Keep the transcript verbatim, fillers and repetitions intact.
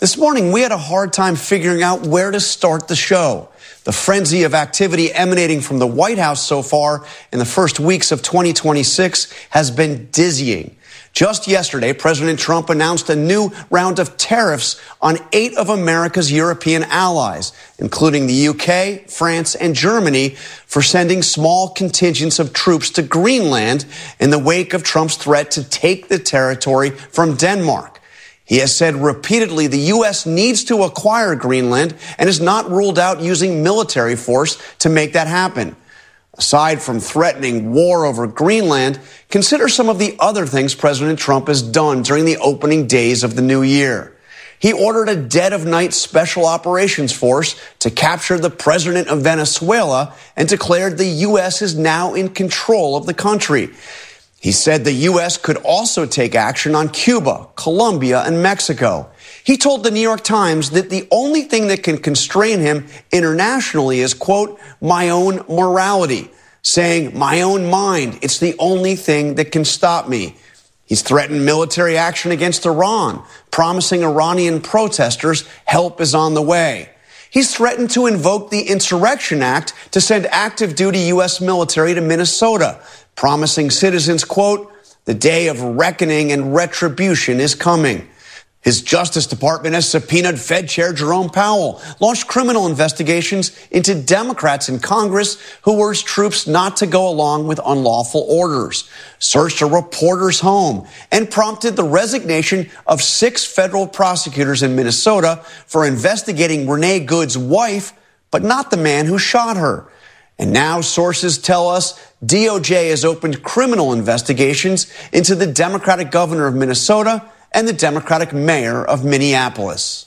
This morning, we had a hard time figuring out where to start the show. The frenzy of activity emanating from the White House so far in the first weeks of twenty twenty-six has been dizzying. Just yesterday, President Trump announced a new round of tariffs on eight of America's European allies, including the U K, France, and Germany, for sending small contingents of troops to Greenland in the wake of Trump's threat to take the territory from Denmark. He has said repeatedly the U S needs to acquire Greenland and has not ruled out using military force to make that happen. Aside from threatening war over Greenland, consider some of the other things President Trump has done during the opening days of the new year. He ordered a dead-of-night special operations force to capture the president of Venezuela and declared the U S is now in control of the country. He said the U S could also take action on Cuba, Colombia, and Mexico. He told the New York Times that the only thing that can constrain him internationally is, quote, my own morality, saying, my own mind, it's the only thing that can stop me. He's threatened military action against Iran, promising Iranian protesters help is on the way. He's threatened to invoke the Insurrection Act to send active duty U S military to Minnesota, promising citizens, quote, the day of reckoning and retribution is coming. His Justice Department has subpoenaed Fed Chair Jerome Powell, launched criminal investigations into Democrats in Congress who urged troops not to go along with unlawful orders, searched a reporter's home, and prompted the resignation of six federal prosecutors in Minnesota for investigating Renee Good's wife, but not the man who shot her. And now sources tell us D O J has opened criminal investigations into the Democratic governor of Minnesota and the Democratic mayor of Minneapolis.